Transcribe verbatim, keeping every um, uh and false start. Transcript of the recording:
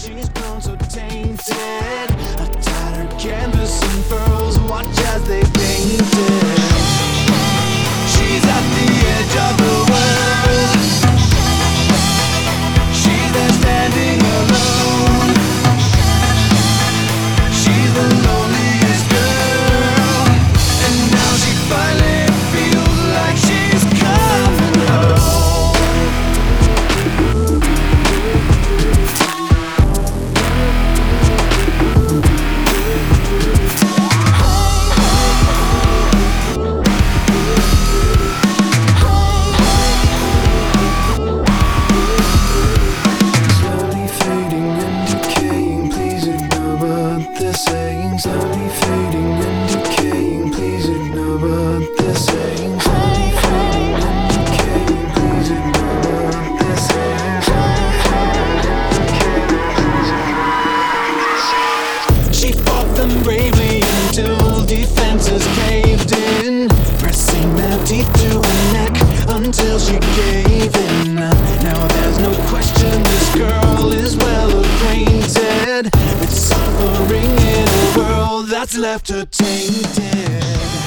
she's grown so tainted. A tattered canvas unfurls, watch as they paint it. She's at the edge of the world. She's there standing alone. She's the loneliest girl, and now she finally feels like she's coming home. Slowly fading and decaying, please ignore what they're saying. Slowly fading and decaying, please ignore what they're saying. Slowly fading and decaying, please ignore what they're saying. Slowly fading and decaying, please ignore what they're saying. She fought them bravely until defenses caved in, pressing their teeth to her neck until she gave in. Now there's no question this girl is well acquainted with suffering in a world that's left her tainted.